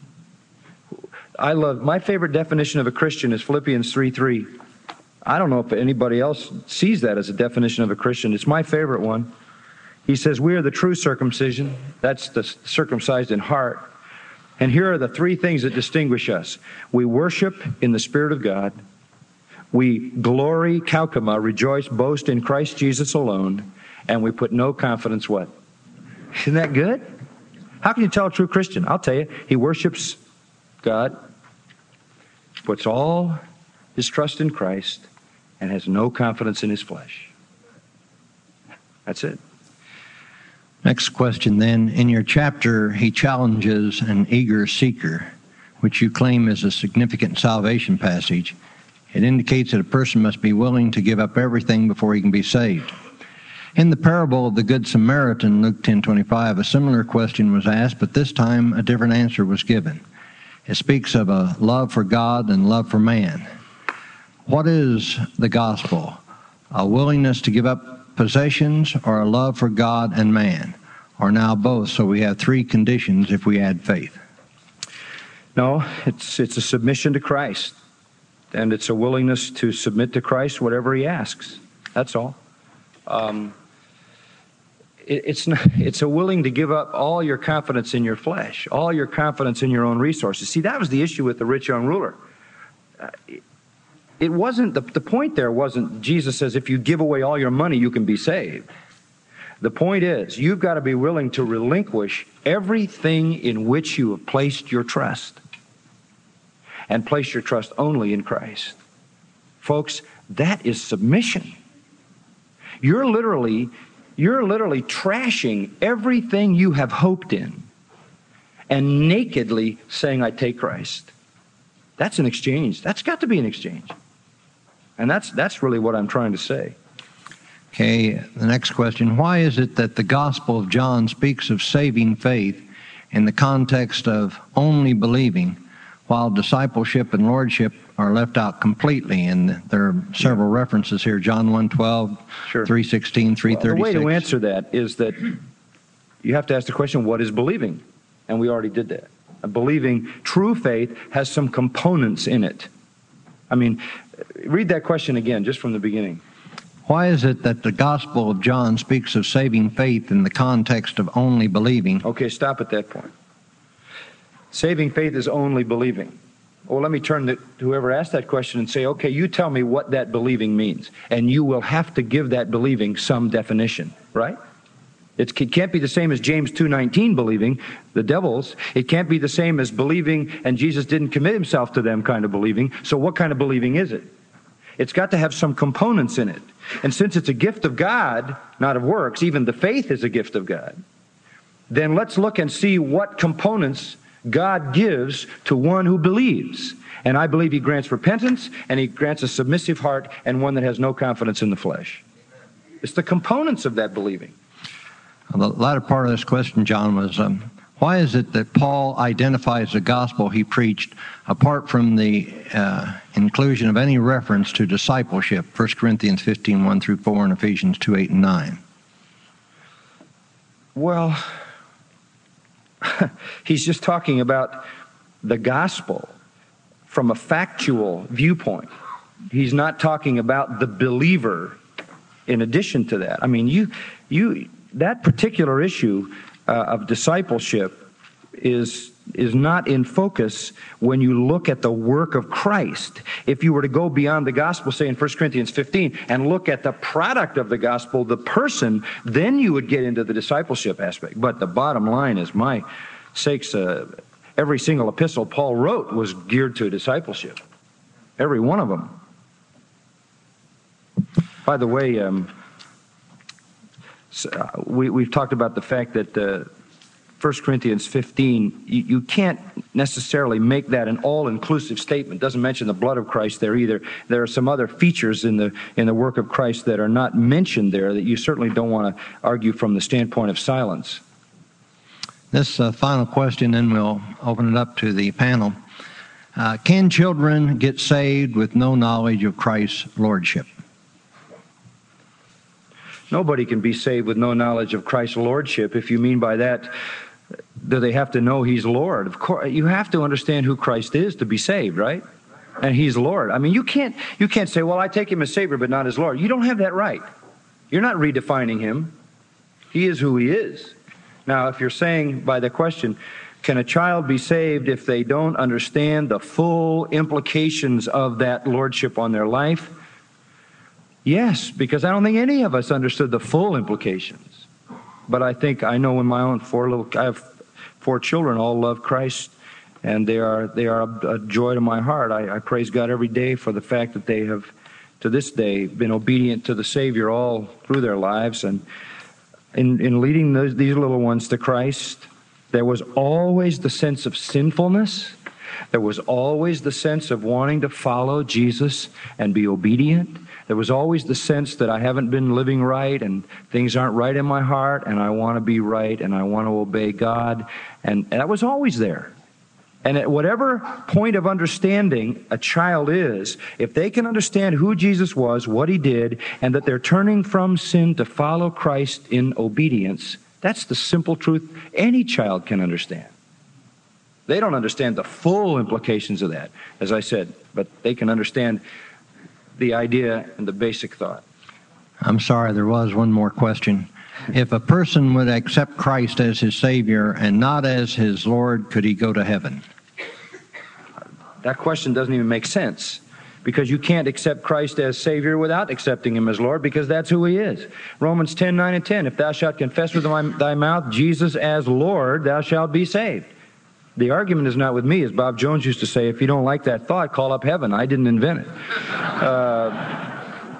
I love, my favorite definition of a Christian is Philippians three three. I don't know if anybody else sees that as a definition of a Christian. It's my favorite one. He says, we are the true circumcision. That's the circumcised in heart. And here are the three things that distinguish us. We worship in the Spirit of God. We glory, kaukama, rejoice, boast in Christ Jesus alone. And we put no confidence what? Isn't that good? How can you tell a true Christian? I'll tell you, he worships God, puts all his trust in Christ, and has no confidence in his flesh. That's it. Next question then. In your chapter, he challenges an eager seeker which you claim is a significant salvation passage, it indicates that a person must be willing to give up everything before he can be saved. In the parable of the Good Samaritan, Luke ten twenty-five, a similar question was asked, but this time a different answer was given. It speaks of a love for God and love for man. What is the gospel? A willingness to give up possessions, or a love for God and man? Or now both, so we have three conditions if we add faith. No, it's it's a submission to Christ. And it's a willingness to submit to Christ whatever he asks. That's all. Um, it, it's not, it's a willing to give up all your confidence in your flesh, all your confidence in your own resources. See, that was the issue with the rich young ruler. Uh, it, it wasn't, the, the point there wasn't, Jesus says, if you give away all your money, you can be saved. The point is, you've got to be willing to relinquish everything in which you have placed your trust, and place your trust only in Christ. Folks, that is submission. You're literally, you're literally trashing everything you have hoped in and nakedly saying, I take Christ. That's an exchange. That's got to be an exchange. And that's that's really what I'm trying to say. Okay, the next question. Why is it that the Gospel of John speaks of saving faith in the context of only believing, while discipleship and lordship are left out completely? And there are several yeah. references here, John one twelve, sure. three sixteen, three thirty-six. Well, the way to answer that is that you have to ask the question, what is believing? And we already did that. Believing, true faith, has some components in it. I mean, read that question again, just from the beginning. Why is it that the Gospel of John speaks of saving faith in the context of only believing? Okay, stop at that point. Saving faith is only believing. Well, let me turn to whoever asked that question and say, okay, you tell me what that believing means. And you will have to give that believing some definition, right? It can't be the same as James two nineteen believing, the devils. It can't be the same as believing and Jesus didn't commit himself to them kind of believing. So what kind of believing is it? It's got to have some components in it. And since it's a gift of God, not of works, even the faith is a gift of God, then let's look and see what components God gives to one who believes. And I believe he grants repentance, and he grants a submissive heart, and one that has no confidence in the flesh. It's the components of that believing. The latter part of this question, John, was um, why is it that Paul identifies the gospel he preached apart from the uh, inclusion of any reference to discipleship, First Corinthians fifteen, one through four, and Ephesians two, eight, and nine? Well, he's just talking about the gospel from a factual viewpoint. He's not talking about the believer in addition to that. I mean, you, you, that particular issue uh, of discipleship is is not in focus when you look at the work of Christ. If you were to go beyond the gospel, say in First Corinthians fifteen, and look at the product of the gospel, the person, then you would get into the discipleship aspect. But the bottom line is, my sakes, uh, every single epistle Paul wrote was geared to discipleship. Every one of them. By the way, um, so we, we've talked about the fact that uh, First Corinthians fifteen, you, you can't necessarily make that an all-inclusive statement. It doesn't mention the blood of Christ there either. There are some other features in the in the work of Christ that are not mentioned there that you certainly don't want to argue from the standpoint of silence. This uh, final question, then we'll open it up to the panel. Uh, can children get saved with no knowledge of Christ's lordship? Nobody can be saved with no knowledge of Christ's lordship. If you mean by that, do they have to know he's Lord? Of course, you have to understand who Christ is to be saved, right? And he's Lord. I mean, you can't you can't say, well, I take him as Savior, but not as Lord. You don't have that right. You're not redefining him. He is who he is. Now, if you're saying by the question, can a child be saved if they don't understand the full implications of that lordship on their life? Yes, because I don't think any of us understood the full implications. But I think I know in my own four little, I have four children, all love Christ, and they are they are a, a joy to my heart. I, I praise God every day for the fact that they have, to this day, been obedient to the Savior all through their lives. And in, in leading those, these little ones to Christ, there was always the sense of sinfulness, There was always the sense of wanting to follow Jesus and be obedient. There was always the sense that I haven't been living right and things aren't right in my heart and I want to be right and I want to obey God. And that was always there. And at whatever point of understanding a child is, if they can understand who Jesus was, what He did, and that they're turning from sin to follow Christ in obedience, that's the simple truth any child can understand. They don't understand the full implications of that, as I said, but they can understand the idea and the basic thought. I'm sorry, there was one more question. If a person would accept Christ as his Savior and not as his Lord, could he go to heaven? That question doesn't even make sense, because you can't accept Christ as Savior without accepting Him as Lord, because that's who He is. Romans ten, nine and ten, if thou shalt confess with thy mouth Jesus as Lord, thou shalt be saved. The argument is not with me. As Bob Jones used to say, if you don't like that thought, call up heaven. I didn't invent it. Uh,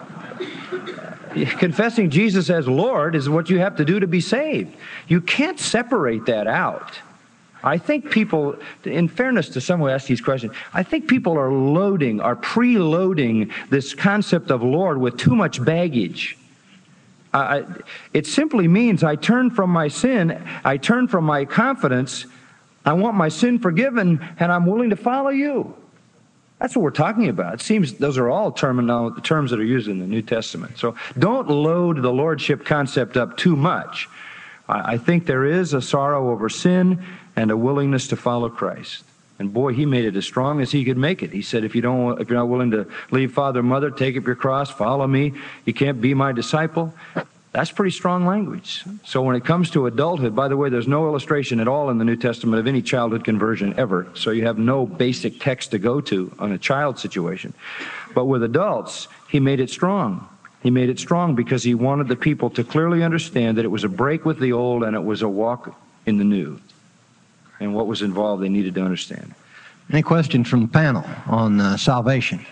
confessing Jesus as Lord is what you have to do to be saved. You can't separate that out. I think people, in fairness to someone who asked these questions, I think people are loading, are preloading this concept of Lord with too much baggage. I, it simply means I turn from my sin, I turn from my confidence, I want my sin forgiven, and I'm willing to follow you. That's what we're talking about. It seems those are all terminal, terms that are used in the New Testament. So don't load the lordship concept up too much. I, I think there is a sorrow over sin and a willingness to follow Christ. And boy, He made it as strong as He could make it. He said, if you don't, if you're not willing to leave father and mother, take up your cross, follow me, you can't be my disciple. That's pretty strong language. So when it comes to adulthood, by the way, there's no illustration at all in the New Testament of any childhood conversion ever. So you have no basic text to go to on a child situation. But with adults, He made it strong. He made it strong because He wanted the people to clearly understand that it was a break with the old and it was a walk in the new. And what was involved, they needed to understand. Any questions from the panel on uh, salvation?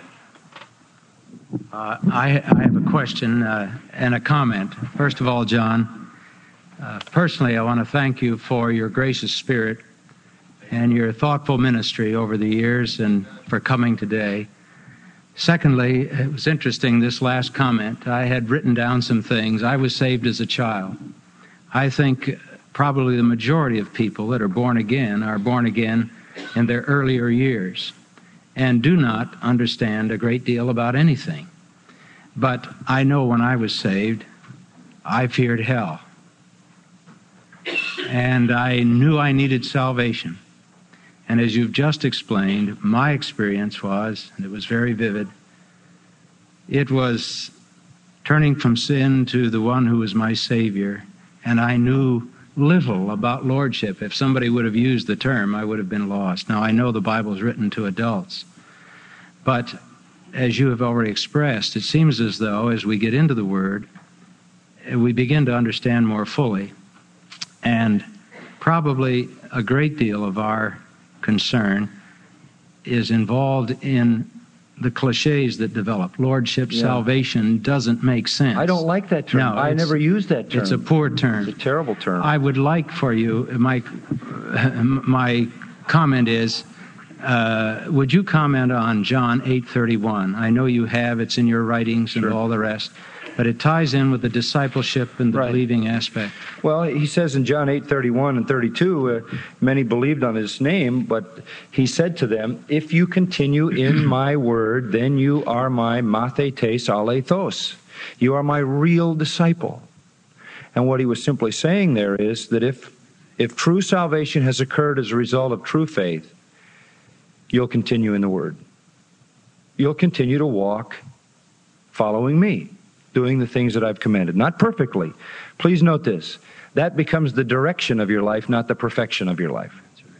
Uh, I, I have a question uh, and a comment. First of all, John, uh, personally, I want to thank you for your gracious spirit and your thoughtful ministry over the years and for coming today. Secondly, it was interesting, this last comment. I had written down some things. I was saved as a child. I think probably the majority of people that are born again are born again in their earlier years and do not understand a great deal about anything. But I know when I was saved, I feared hell. And I knew I needed salvation. And as you've just explained, my experience was, and it was very vivid, it was turning from sin to the one who was my Savior, and I knew little about lordship. If somebody would have used the term, I would have been lost. Now, I know the Bible is written to adults, but as you have already expressed, it seems as though as we get into the Word, we begin to understand more fully, and probably a great deal of our concern is involved in the cliches that develop. Lordship, yeah. Salvation doesn't make sense. I don't like that term. No, I never used that term. It's a poor term. It's a terrible term. I would like for you, my, my comment is, uh, would you comment on John eight thirty-one? I know you have, it's in your writings and sure. all the rest, but it ties in with the discipleship and the right. believing aspect. Well, he says in John eight thirty-one and thirty-two, uh, many believed on His name, but He said to them, if you continue in my word, then you are my mathetes alethos. You are my real disciple. And what He was simply saying there is that if, if true salvation has occurred as a result of true faith, you'll continue in the word. You'll continue to walk following me, doing the things that I've commanded. Not perfectly. Please note this. That becomes the direction of your life, not the perfection of your life.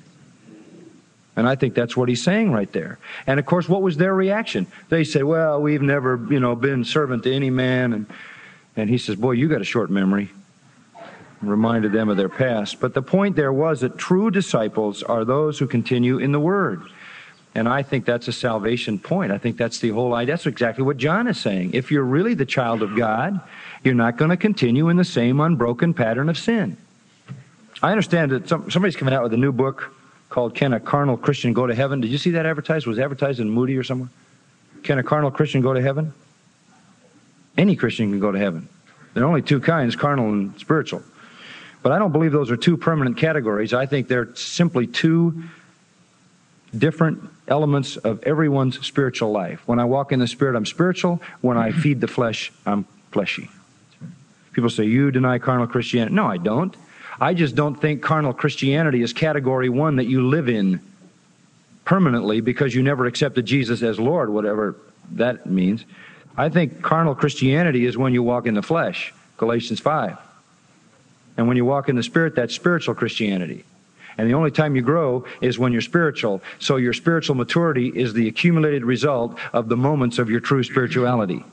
And I think that's what He's saying right there. And of course, what was their reaction? They said, well, we've never, you know, been servant to any man. And, and He says, boy, you got a short memory. Reminded them of their past. But the point there was that true disciples are those who continue in the Word. And I think that's a salvation point. I think that's the whole idea. That's exactly what John is saying. If you're really the child of God, you're not going to continue in the same unbroken pattern of sin. I understand that some, somebody's coming out with a new book called Can a Carnal Christian Go to Heaven? Did you see that advertised? Was it advertised in Moody or somewhere? Can a carnal Christian go to heaven? Any Christian can go to heaven. There are only two kinds, carnal and spiritual. But I don't believe those are two permanent categories. I think they're simply two different elements of everyone's spiritual life. When I walk in the Spirit, I'm spiritual. When I feed the flesh, I'm fleshy. People say, you deny carnal Christianity. No, I don't. I just don't think carnal Christianity is category one that you live in permanently because you never accepted Jesus as Lord, whatever that means. I think carnal Christianity is when you walk in the flesh, Galatians five. And when you walk in the Spirit, that's spiritual Christianity. And the only time you grow is when you're spiritual. So your spiritual maturity is the accumulated result of the moments of your true spirituality.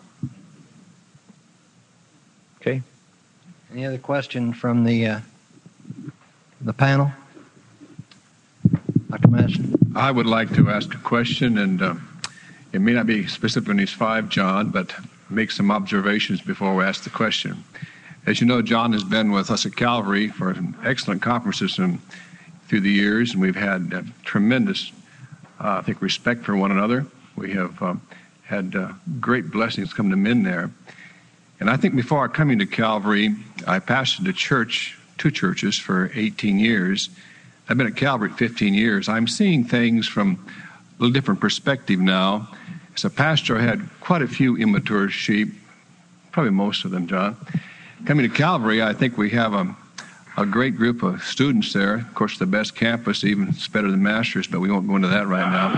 Okay? Any other question from the uh, the panel? Doctor Madison? I would like to ask a question, and uh, it may not be specific on these five, John, but make some observations before we ask the question. As you know, John has been with us at Calvary for excellent conferences and through the years, and we've had uh, tremendous, uh, I think, respect for one another. We have um, had uh, great blessings come to men there. And I think before coming to Calvary, I pastored a church, two churches, for eighteen years. I've been at Calvary fifteen years. I'm seeing things from a little different perspective now. As a pastor, I had quite a few immature sheep, probably most of them, John. Coming to Calvary, I think we have a, a great group of students there. Of course, the best campus, even it's better than Masters, but we won't go into that right now.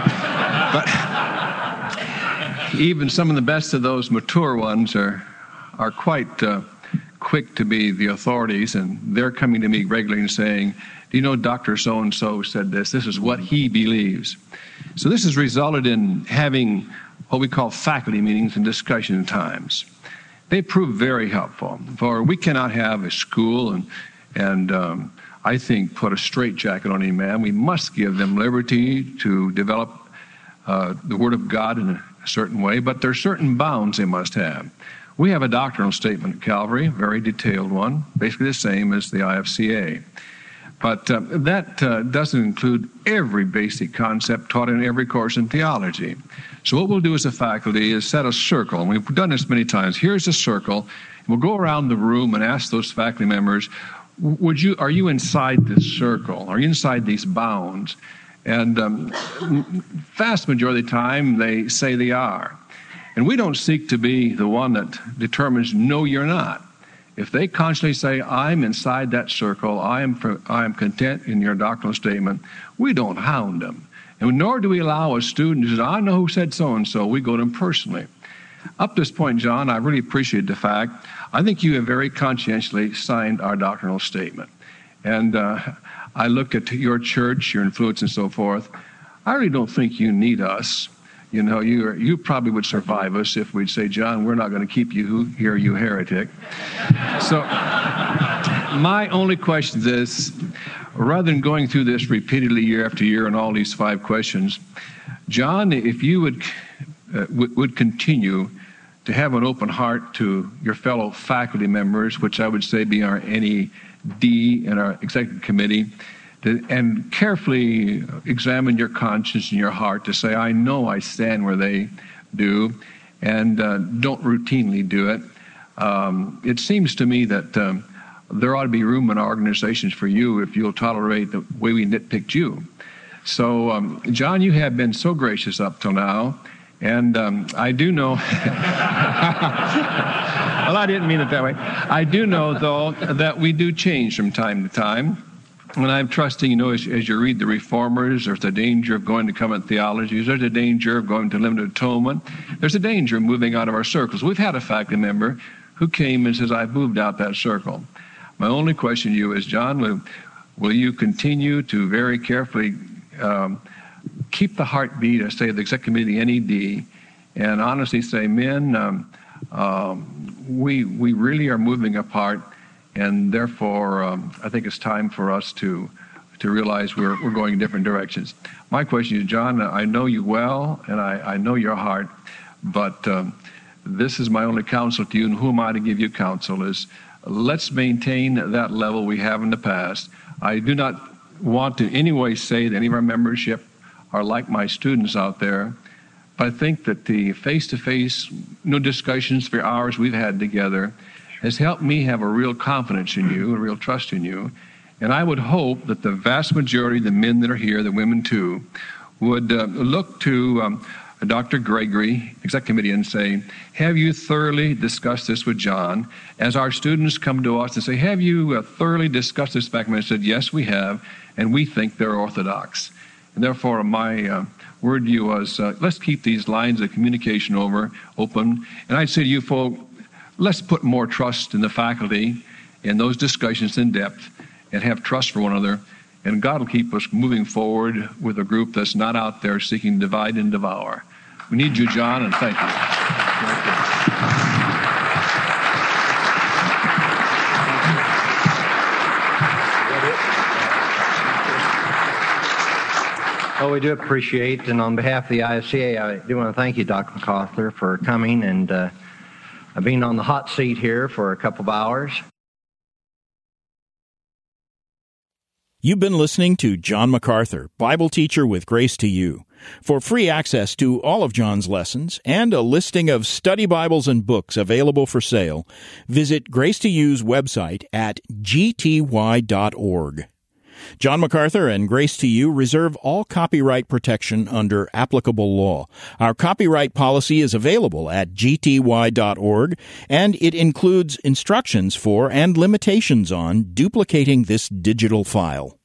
But even some of the best of those mature ones are are quite uh, quick to be the authorities, and they're coming to me regularly and saying, do you know Doctor So-and-so said this? This is what he believes. So this has resulted in having what we call faculty meetings and discussion times. They prove very helpful, for we cannot have a school and, and um, I think, put a straitjacket on any man. We must give them liberty to develop uh, the Word of God in a certain way, but there are certain bounds they must have. We have a doctrinal statement at Calvary, a very detailed one, basically the same as the I F C A. But uh, that uh, doesn't include every basic concept taught in every course in theology. So what we'll do as a faculty is set a circle, and we've done this many times. Here's a circle, and we'll go around the room and ask those faculty members, "Would you? Are you inside this circle? Are you inside these bounds?" And um, vast majority of the time, they say they are. And we don't seek to be the one that determines, no, you're not. If they constantly say, I'm inside that circle, I am for, I am content in your doctrinal statement, we don't hound them. And nor do we allow a student who says, I know who said so-and-so. We go to them personally. Up to this point, John, I really appreciate the fact, I think you have very conscientiously signed our doctrinal statement. And uh, I look at your church, your influence and so forth. I really don't think you need us. You know, you are, you probably would survive us if we'd say, John, we're not going to keep you here, you heretic. So my only question is this, rather than going through this repeatedly year after year and all these five questions, John, if you would, uh, w- would continue to have an open heart to your fellow faculty members, which I would say be our N E D and our executive committee, to, and carefully examine your conscience and your heart to say, I know I stand where they do, and uh, don't routinely do it. Um, it seems to me that um, there ought to be room in our organizations for you if you'll tolerate the way we nitpicked you. So, um, John, you have been so gracious up till now, and um, I do know... Well, I didn't mean it that way. I do know, though, that we do change from time to time. And I'm trusting, you know, as, as you read the Reformers, there's a danger of going to covenant theologies. There's a danger of going to limited atonement. There's a danger of moving out of our circles. We've had a faculty member who came and says, I've moved out that circle. My only question to you is, John, will, will you continue to very carefully um, keep the heartbeat, I say, of the executive committee, N E D, and honestly say, men, um, um, we we really are moving apart. And therefore, um, I think it's time for us to to realize we're we're going in different directions. My question is, John, I know you well, and I, I know your heart, but um, this is my only counsel to you, and who am I to give you counsel, is let's maintain that level we have in the past. I do not want to in any way say that any of our membership are like my students out there, but I think that the face-to-face you know, discussions for hours we've had together has helped me have a real confidence in you, a real trust in you. And I would hope that the vast majority of the men that are here, the women too, would uh, look to um, Doctor Gregory, Exec Committee, and say, have you thoroughly discussed this with John? As our students come to us and say, have you uh, thoroughly discussed this back? And I said, yes, we have, and we think they're orthodox. And therefore, my uh, word to you was, uh, let's keep these lines of communication over open. And I'd say to you folk, let's put more trust in the faculty in those discussions in depth and have trust for one another. And God will keep us moving forward with a group that's not out there seeking to divide and devour. We need you, John, and thank you. Thank you. Well, we do appreciate, and on behalf of the I F C A, I do want to thank you, Doctor MacArthur, for coming and uh, being on the hot seat here for a couple of hours. You've been listening to John MacArthur, Bible teacher with Grace to You. For free access to all of John's lessons and a listing of study Bibles and books available for sale, visit Grace to You's website at g t y dot org. John MacArthur and Grace to You reserve all copyright protection under applicable law. Our copyright policy is available at g t y dot org, and it includes instructions for and limitations on duplicating this digital file.